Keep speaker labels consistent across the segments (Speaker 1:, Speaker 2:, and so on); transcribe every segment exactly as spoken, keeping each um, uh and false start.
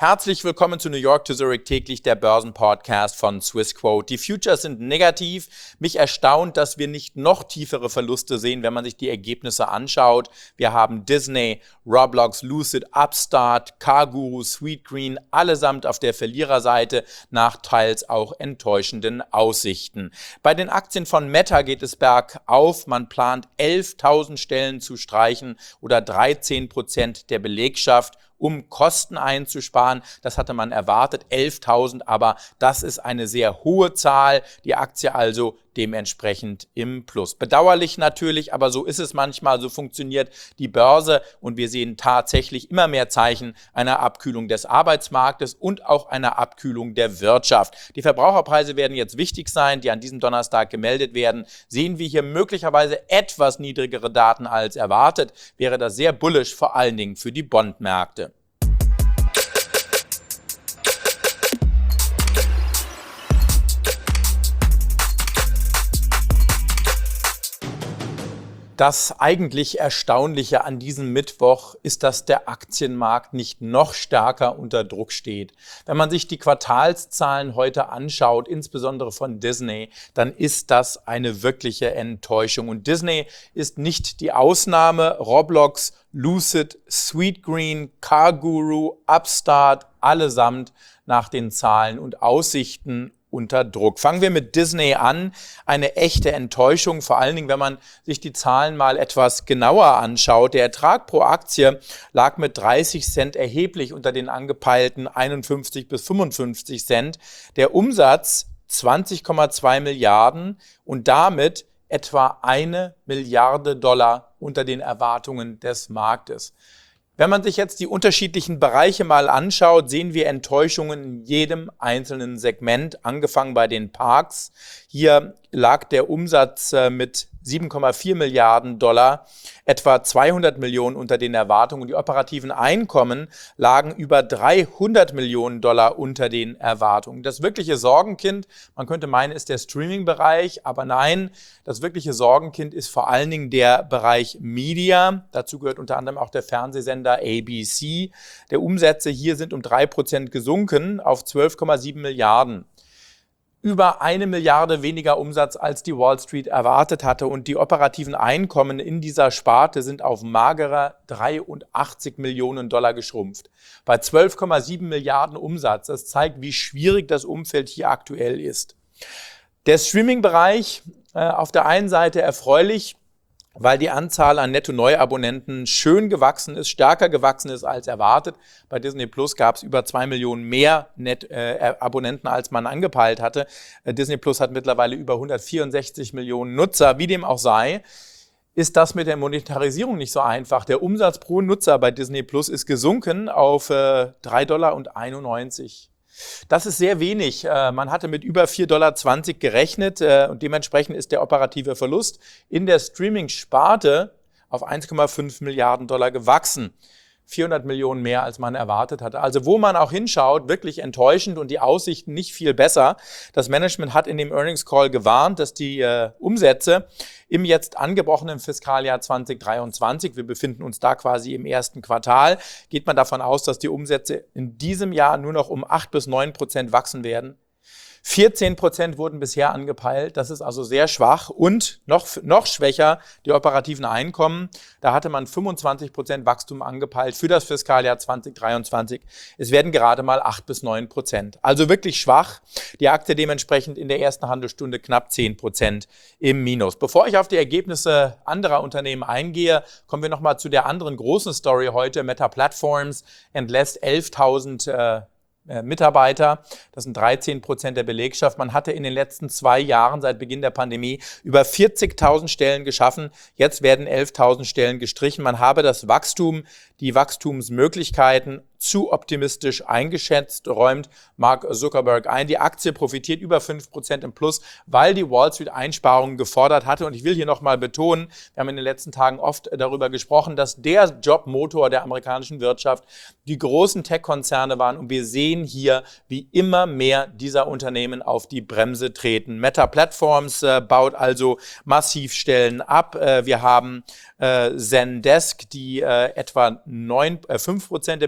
Speaker 1: Herzlich willkommen zu New York to Zurich täglich, der Börsenpodcast von Swissquote. Die Futures sind negativ. Mich erstaunt, dass wir nicht noch tiefere Verluste sehen, wenn man sich die Ergebnisse anschaut. Wir haben Disney, Roblox, Lucid, Upstart, CarGurus, Sweetgreen, allesamt auf der Verliererseite nach teils auch enttäuschenden Aussichten. Bei den Aktien von Meta geht es bergauf. Man plant elftausend Stellen zu streichen oder dreizehn Prozent der Belegschaft, um Kosten einzusparen. Das hatte man erwartet, elftausend, aber das ist eine sehr hohe Zahl. Die Aktie also dementsprechend im Plus. Bedauerlich natürlich, aber so ist es manchmal, so funktioniert die Börse und wir sehen tatsächlich immer mehr Zeichen einer Abkühlung des Arbeitsmarktes und auch einer Abkühlung der Wirtschaft. Die Verbraucherpreise werden jetzt wichtig sein, die an diesem Donnerstag gemeldet werden. Sehen wir hier möglicherweise etwas niedrigere Daten als erwartet, wäre das sehr bullisch, vor allen Dingen für die Bondmärkte. Das eigentlich Erstaunliche an diesem Mittwoch ist, dass der Aktienmarkt nicht noch stärker unter Druck steht. Wenn man sich die Quartalszahlen heute anschaut, insbesondere von Disney, dann ist das eine wirkliche Enttäuschung. Und Disney ist nicht die Ausnahme. Roblox, Lucid, Sweetgreen, CarGuru, Upstart, allesamt nach den Zahlen und Aussichten unter Druck. Fangen wir mit Disney an. Eine echte Enttäuschung, vor allen Dingen, wenn man sich die Zahlen mal etwas genauer anschaut. Der Ertrag pro Aktie lag mit dreißig Cent erheblich unter den angepeilten einundfünfzig bis fünfundfünfzig Cent. Der Umsatz zwanzig Komma zwei Milliarden und damit etwa eine Milliarde Dollar unter den Erwartungen des Marktes. Wenn man sich jetzt die unterschiedlichen Bereiche mal anschaut, sehen wir Enttäuschungen in jedem einzelnen Segment, angefangen bei den Parks. Hier lag der Umsatz mit sieben Komma vier Milliarden Dollar, etwa zweihundert Millionen unter den Erwartungen. Und die operativen Einkommen lagen über dreihundert Millionen Dollar unter den Erwartungen. Das wirkliche Sorgenkind, man könnte meinen, ist der Streaming-Bereich, aber nein, das wirkliche Sorgenkind ist vor allen Dingen der Bereich Media. Dazu gehört unter anderem auch der Fernsehsender A B C. Der Umsätze hier sind um drei Prozent gesunken auf zwölf Komma sieben Milliarden. Über eine Milliarde weniger Umsatz, als die Wall Street erwartet hatte. Und die operativen Einkommen in dieser Sparte sind auf magere dreiundachtzig Millionen Dollar geschrumpft. Bei zwölf Komma sieben Milliarden Umsatz. Das zeigt, wie schwierig das Umfeld hier aktuell ist. Der Streaming-Bereich äh, auf der einen Seite erfreulich, weil die Anzahl an Netto-Neuabonnenten schön gewachsen ist, stärker gewachsen ist als erwartet. Bei Disney Plus gab es über zwei Millionen mehr Net, äh, Abonnenten, als man angepeilt hatte. Äh, Disney Plus hat mittlerweile über hundertvierundsechzig Millionen Nutzer. Wie dem auch sei, ist das mit der Monetarisierung nicht so einfach. Der Umsatz pro Nutzer bei Disney Plus ist gesunken auf äh, drei Komma einundneunzig Dollar. Das ist sehr wenig. Man hatte mit über vier Komma zwanzig Dollar gerechnet und dementsprechend ist der operative Verlust in der Streaming-Sparte auf eins Komma fünf Milliarden Dollar gewachsen. vierhundert Millionen mehr, als man erwartet hatte. Also wo man auch hinschaut, wirklich enttäuschend und die Aussichten nicht viel besser. Das Management hat in dem Earnings Call gewarnt, dass die äh, Umsätze im jetzt angebrochenen Fiskaljahr zwanzig dreiundzwanzig, wir befinden uns da quasi im ersten Quartal, geht man davon aus, dass die Umsätze in diesem Jahr nur noch um acht bis neun Prozent wachsen werden. vierzehn Prozent wurden bisher angepeilt, das ist also sehr schwach und noch, noch schwächer die operativen Einkommen. Da hatte man fünfundzwanzig Prozent Wachstum angepeilt für das Fiskaljahr zwanzig dreiundzwanzig. Es werden gerade mal acht bis neun Prozent. Also wirklich schwach. Die Aktie dementsprechend in der ersten Handelsstunde knapp zehn Prozent im Minus. Bevor ich auf die Ergebnisse anderer Unternehmen eingehe, kommen wir nochmal zu der anderen großen Story heute. Meta Platforms entlässt elftausend äh, Mitarbeiter, das sind dreizehn Prozent der Belegschaft. Man hatte in den letzten zwei Jahren seit Beginn der Pandemie über vierzigtausend Stellen geschaffen. Jetzt werden elftausend Stellen gestrichen. Man habe das Wachstum, die Wachstumsmöglichkeiten zu optimistisch eingeschätzt, räumt Mark Zuckerberg ein. Die Aktie profitiert über fünf Prozent im Plus, weil die Wall Street Einsparungen gefordert hatte. Und ich will hier nochmal betonen, wir haben in den letzten Tagen oft darüber gesprochen, dass der Jobmotor der amerikanischen Wirtschaft die großen Tech-Konzerne waren. Und wir sehen hier, wie immer mehr dieser Unternehmen auf die Bremse treten. Meta Platforms äh, baut also massiv Stellen ab. Äh, wir haben äh, Zendesk, die äh, etwa neun, äh, fünf Prozent der Belegschaft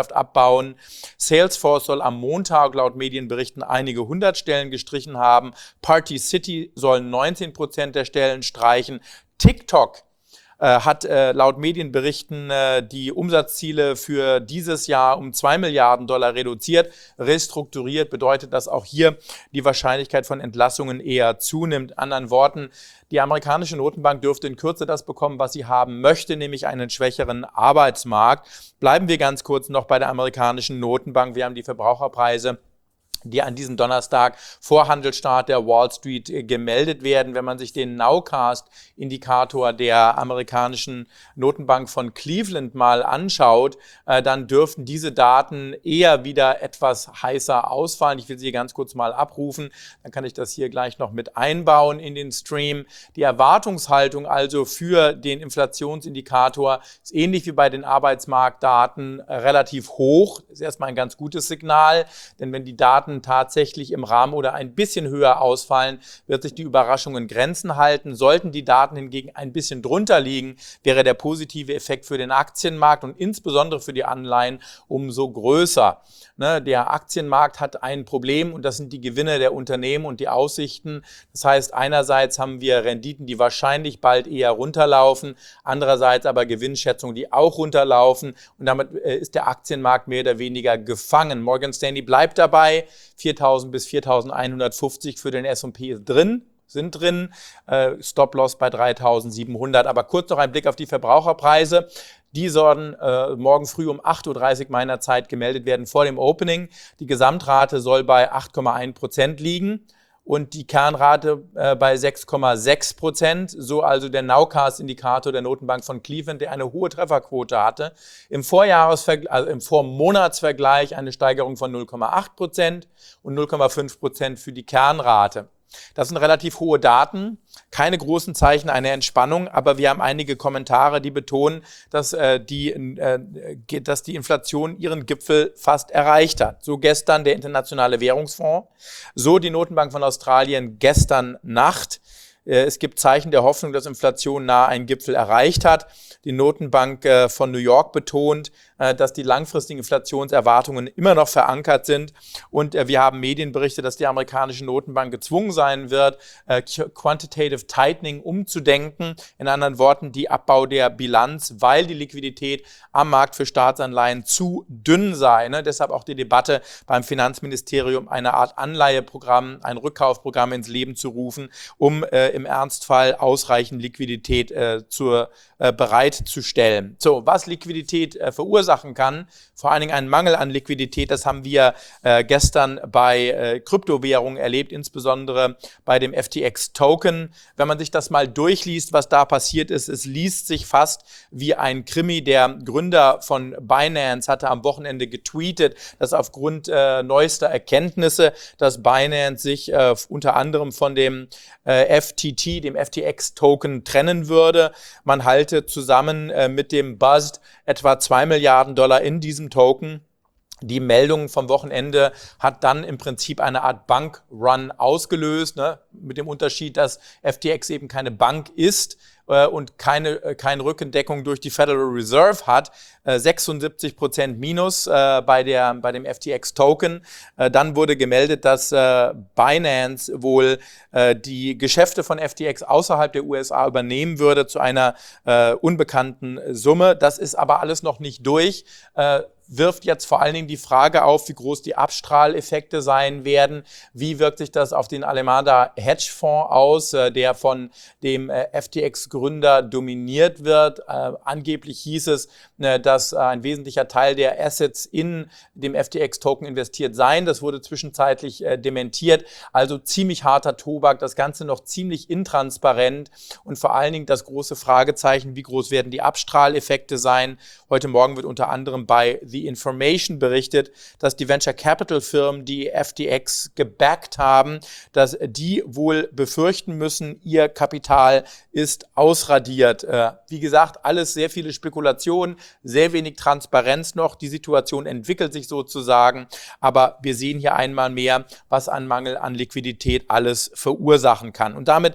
Speaker 1: Bereitschaft abbauen. Salesforce soll am Montag laut Medienberichten einige hundert Stellen gestrichen haben. Party City soll neunzehn Prozent der Stellen streichen. TikTok hat äh, laut Medienberichten äh, die Umsatzziele für dieses Jahr um zwei Milliarden Dollar reduziert. Restrukturiert bedeutet, dass auch hier die Wahrscheinlichkeit von Entlassungen eher zunimmt. Anderen Worten, die amerikanische Notenbank dürfte in Kürze das bekommen, was sie haben möchte, nämlich einen schwächeren Arbeitsmarkt. Bleiben wir ganz kurz noch bei der amerikanischen Notenbank. Wir haben die Verbraucherpreise, die an diesem Donnerstag vor Handelstart der Wall Street gemeldet werden. Wenn man sich den Nowcast-Indikator der amerikanischen Notenbank von Cleveland mal anschaut, äh, dann dürften diese Daten eher wieder etwas heißer ausfallen. Ich will sie ganz kurz mal abrufen, dann kann ich das hier gleich noch mit einbauen in den Stream. Die Erwartungshaltung also für den Inflationsindikator ist ähnlich wie bei den Arbeitsmarktdaten relativ hoch. Das ist erstmal ein ganz gutes Signal, denn wenn die Daten tatsächlich im Rahmen oder ein bisschen höher ausfallen, wird sich die Überraschung in Grenzen halten. Sollten die Daten hingegen ein bisschen drunter liegen, wäre der positive Effekt für den Aktienmarkt und insbesondere für die Anleihen umso größer. Ne, der Aktienmarkt hat ein Problem und das sind die Gewinne der Unternehmen und die Aussichten. Das heißt, einerseits haben wir Renditen, die wahrscheinlich bald eher runterlaufen, andererseits aber Gewinnschätzungen, die auch runterlaufen und damit äh, ist der Aktienmarkt mehr oder weniger gefangen. Morgan Stanley bleibt dabei, viertausend bis viertausendeinhundertfünfzig für den S und P ist drin. sind drin, äh, Stop-Loss bei dreitausendsiebenhundert. Aber kurz noch ein Blick auf die Verbraucherpreise. Die sollen äh, morgen früh um acht Uhr dreißig meiner Zeit gemeldet werden vor dem Opening. Die Gesamtrate soll bei acht Komma eins Prozent liegen und die Kernrate äh, bei sechs Komma sechs Prozent. So also der Nowcast-Indikator der Notenbank von Cleveland, der eine hohe Trefferquote hatte. Im Vorjahresvergleich, also im Vormonatsvergleich eine Steigerung von null Komma acht Prozent und null Komma fünf Prozent für die Kernrate. Das sind relativ hohe Daten, keine großen Zeichen einer Entspannung, aber wir haben einige Kommentare, die betonen, dass, äh, die, äh, dass die Inflation ihren Gipfel fast erreicht hat. So gestern der Internationale Währungsfonds, so die Notenbank von Australien gestern Nacht. Es gibt Zeichen der Hoffnung, dass Inflation nahe einen Gipfel erreicht hat. Die Notenbank von New York betont, dass die langfristigen Inflationserwartungen immer noch verankert sind. Und wir haben Medienberichte, dass die amerikanische Notenbank gezwungen sein wird, Quantitative Tightening umzudenken. In anderen Worten, die Abbau der Bilanz, weil die Liquidität am Markt für Staatsanleihen zu dünn sei. Ne? Deshalb auch die Debatte beim Finanzministerium, eine Art Anleiheprogramm, ein Rückkaufprogramm ins Leben zu rufen, um äh, im Ernstfall ausreichend Liquidität äh, zur, äh, bereitzustellen. So, was Liquidität äh, verursachen kann, vor allen Dingen einen Mangel an Liquidität, das haben wir äh, gestern bei äh, Kryptowährungen erlebt, insbesondere bei dem F T X-Token. Wenn man sich das mal durchliest, was da passiert ist, es liest sich fast wie ein Krimi. Der Gründer von Binance hatte am Wochenende getweetet, dass aufgrund äh, neuester Erkenntnisse, dass Binance sich äh, unter anderem von dem äh, F T T, dem F T X-Token, trennen würde. Man halte zusammen äh, mit dem Buzzed etwa zwei Milliarden Dollar in diesem Token. Die Meldung vom Wochenende hat dann im Prinzip eine Art Bankrun ausgelöst, ne? Mit dem Unterschied, dass F T X eben keine Bank ist äh, und keine, äh, keine Rückendeckung durch die Federal Reserve hat. Äh, sechsundsiebzig Prozent Minus äh, bei, der, bei dem F T X-Token. Äh, dann wurde gemeldet, dass äh, Binance wohl äh, die Geschäfte von F T X außerhalb der U S A übernehmen würde zu einer äh, unbekannten Summe. Das ist aber alles noch nicht durch. Äh, wirft jetzt vor allen Dingen die Frage auf, wie groß die Abstrahleffekte sein werden. Wie wirkt sich das auf den Alameda Hedgefonds aus, der von dem F T X-Gründer dominiert wird? Äh, angeblich hieß es, dass ein wesentlicher Teil der Assets in dem F T X-Token investiert seien. Das wurde zwischenzeitlich äh, dementiert. Also ziemlich harter Tobak, das Ganze noch ziemlich intransparent und vor allen Dingen das große Fragezeichen, wie groß werden die Abstrahleffekte sein? Heute Morgen wird unter anderem bei The Information berichtet, dass die Venture Capital Firmen, die F T X gebackt haben, dass die wohl befürchten müssen, ihr Kapital ist ausradiert. Äh, wie gesagt, alles sehr viele Spekulationen, sehr wenig Transparenz noch. Die Situation entwickelt sich sozusagen, aber wir sehen hier einmal mehr, was ein Mangel an Liquidität alles verursachen kann. Und damit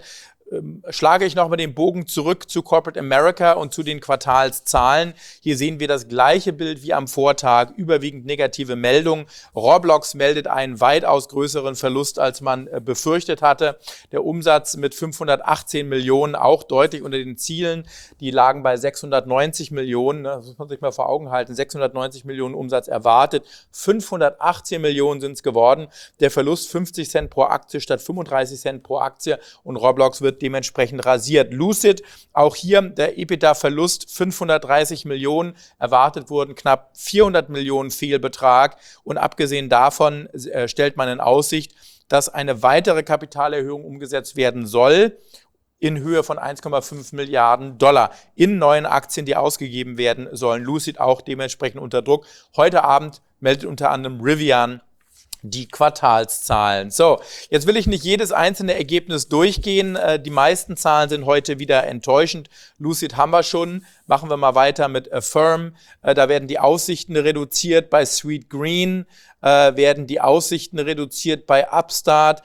Speaker 1: ähm, schlage ich nochmal den Bogen zurück zu Corporate America und zu den Quartalszahlen. Hier sehen wir das gleiche Bild wie am Vortag, überwiegend negative Meldungen. Roblox meldet einen weitaus größeren Verlust, als man äh, befürchtet hatte. Der Umsatz mit fünfhundertachtzehn Millionen, auch deutlich unter den Zielen. Die lagen bei sechshundertneunzig Millionen, ne? Das muss man sich mal vor Augen halten, sechshundertneunzig Millionen Umsatz erwartet. fünfhundertachtzehn Millionen sind es geworden. Der Verlust fünfzig Cent pro Aktie statt fünfunddreißig Cent pro Aktie und Roblox wird dementsprechend rasiert. Lucid, auch hier der EBITDA-Verlust fünfhundertdreißig Millionen, erwartet wurden knapp vierhundert Millionen Fehlbetrag und abgesehen davon äh, stellt man in Aussicht, dass eine weitere Kapitalerhöhung umgesetzt werden soll in Höhe von eins Komma fünf Milliarden Dollar in neuen Aktien, die ausgegeben werden sollen. Lucid auch dementsprechend unter Druck. Heute Abend meldet unter anderem Rivian die Quartalszahlen. So, jetzt will ich nicht jedes einzelne Ergebnis durchgehen. Die meisten Zahlen sind heute wieder enttäuschend. Lucid haben wir schon. Machen wir mal weiter mit Affirm. Da werden die Aussichten reduziert. Bei Sweet Green werden die Aussichten reduziert. Bei Upstart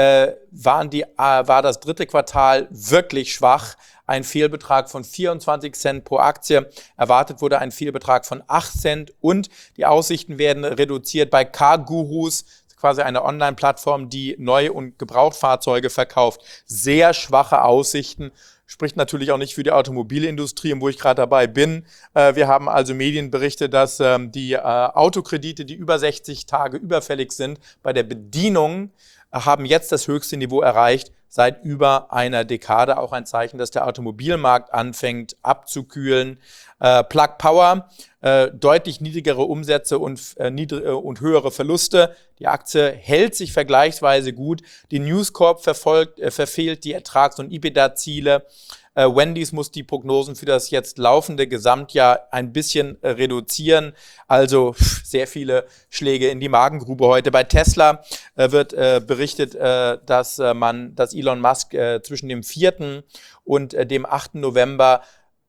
Speaker 1: waren die, war das dritte Quartal wirklich schwach. Ein Fehlbetrag von vierundzwanzig Cent pro Aktie. Erwartet wurde ein Fehlbetrag von acht Cent und die Aussichten werden reduziert bei CarGurus, quasi eine Online-Plattform, die Neu- und Gebrauchtfahrzeuge verkauft. Sehr schwache Aussichten. Spricht natürlich auch nicht für die Automobilindustrie, wo ich gerade dabei bin. Wir haben also Medienberichte, dass die Autokredite, die über sechzig Tage überfällig sind, bei der Bedienung haben jetzt das höchste Niveau erreicht seit über einer Dekade. Auch ein Zeichen, dass der Automobilmarkt anfängt abzukühlen. Äh, Plug Power, äh, deutlich niedrigere Umsätze und, äh, niedrig, und höhere Verluste. Die Aktie hält sich vergleichsweise gut. Die News Corp verfolgt, äh, verfehlt die Ertrags- und EBITDA-Ziele. Äh, Wendy's muss die Prognosen für das jetzt laufende Gesamtjahr ein bisschen äh, reduzieren. Also pff, sehr viele Schläge in die Magengrube heute. Bei Tesla äh, wird äh, berichtet, äh, dass äh, man, dass Elon Musk äh, zwischen dem vierten und äh, dem achten November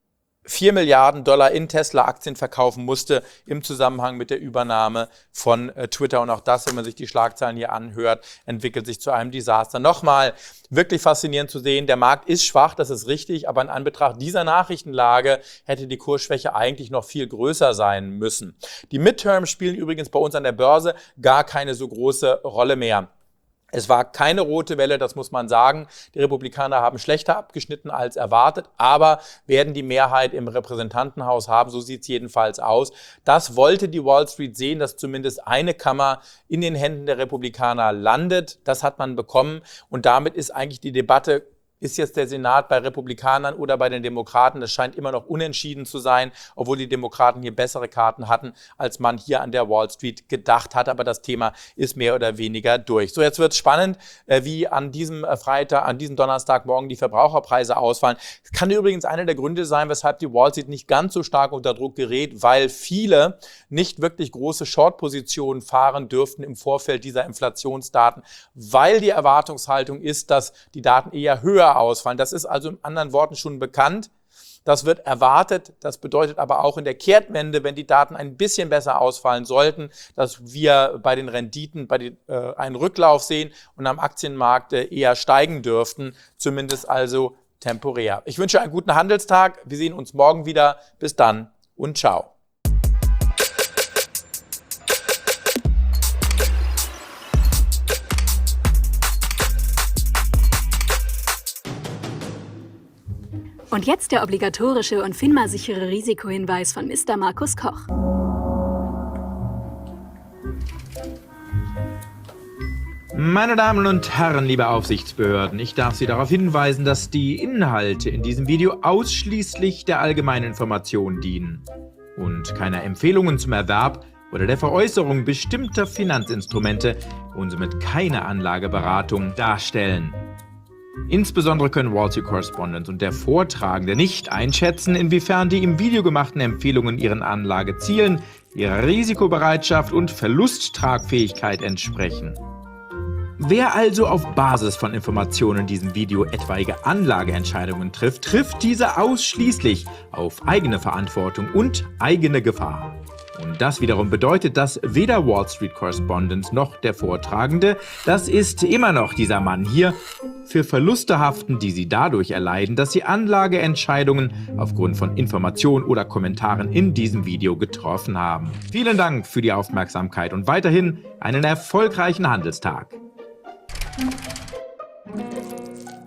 Speaker 1: vier Milliarden Dollar in Tesla-Aktien verkaufen musste im Zusammenhang mit der Übernahme von äh, Twitter. Und auch das, wenn man sich die Schlagzeilen hier anhört, entwickelt sich zu einem Desaster. Nochmal, wirklich faszinierend zu sehen, der Markt ist schwach, das ist richtig, aber in Anbetracht dieser Nachrichtenlage hätte die Kursschwäche eigentlich noch viel größer sein müssen. Die Midterms spielen übrigens bei uns an der Börse gar keine so große Rolle mehr. Es war keine rote Welle, das muss man sagen. Die Republikaner haben schlechter abgeschnitten als erwartet, aber werden die Mehrheit im Repräsentantenhaus haben, so sieht es jedenfalls aus. Das wollte die Wall Street sehen, dass zumindest eine Kammer in den Händen der Republikaner landet. Das hat man bekommen und damit ist eigentlich die Debatte, ist jetzt der Senat bei Republikanern oder bei den Demokraten? Das scheint immer noch unentschieden zu sein, obwohl die Demokraten hier bessere Karten hatten, als man hier an der Wall Street gedacht hat. Aber das Thema ist mehr oder weniger durch. So, jetzt wird es spannend, wie an diesem Freitag, an diesem Donnerstagmorgen die Verbraucherpreise ausfallen. Das kann übrigens einer der Gründe sein, weshalb die Wall Street nicht ganz so stark unter Druck gerät, weil viele nicht wirklich große Short-Positionen fahren dürften im Vorfeld dieser Inflationsdaten, weil die Erwartungshaltung ist, dass die Daten eher höher ausfallen. Das ist also in anderen Worten schon bekannt. Das wird erwartet. Das bedeutet aber auch in der Kehrtwende, wenn die Daten ein bisschen besser ausfallen sollten, dass wir bei den Renditen bei den, äh, einen Rücklauf sehen und am Aktienmarkt äh, eher steigen dürften, zumindest also temporär. Ich wünsche einen guten Handelstag. Wir sehen uns morgen wieder. Bis dann und ciao.
Speaker 2: Und jetzt der obligatorische und FINMA-sichere Risikohinweis von Mister Markus Koch.
Speaker 3: Meine Damen und Herren, liebe Aufsichtsbehörden, ich darf Sie darauf hinweisen, dass die Inhalte in diesem Video ausschließlich der allgemeinen Information dienen und keine Empfehlungen zum Erwerb oder der Veräußerung bestimmter Finanzinstrumente und somit keine Anlageberatung darstellen. Insbesondere können Wall Street Correspondent und der Vortragende nicht einschätzen, inwiefern die im Video gemachten Empfehlungen ihren Anlagezielen, ihrer Risikobereitschaft und Verlusttragfähigkeit entsprechen. Wer also auf Basis von Informationen in diesem Video etwaige Anlageentscheidungen trifft, trifft diese ausschließlich auf eigene Verantwortung und eigene Gefahr. Und das wiederum bedeutet, dass weder Wall Street Correspondent noch der Vortragende, das ist immer noch dieser Mann hier, für Verluste haften, die sie dadurch erleiden, dass sie Anlageentscheidungen aufgrund von Informationen oder Kommentaren in diesem Video getroffen haben. Vielen Dank für die Aufmerksamkeit und weiterhin einen erfolgreichen Handelstag.